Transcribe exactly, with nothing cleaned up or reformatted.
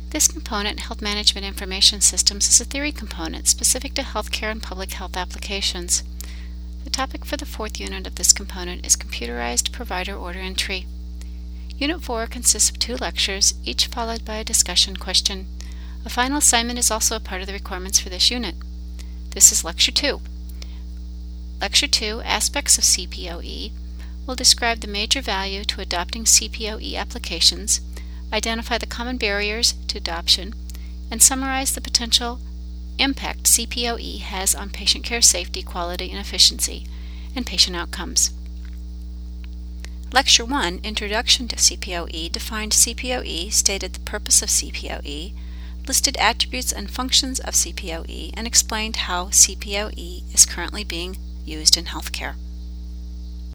This component, Health Management Information Systems, is a theory component specific to healthcare and public health applications. The topic for the fourth unit of this component is Computerized Provider Order Entry. Unit four consists of two lectures, each followed by a discussion question. A final assignment is also a part of the requirements for this unit. This is Lecture two. Lecture two, Aspects of C P O E, will describe the major value to adopting C P O E applications, identify the common barriers to adoption, and summarize the potential impact C P O E has on patient care safety, quality, and efficiency, and patient outcomes. Lecture one, Introduction to C P O E, defined C P O E, stated the purpose of C P O E, listed attributes and functions of C P O E, and explained how C P O E is currently being used in healthcare.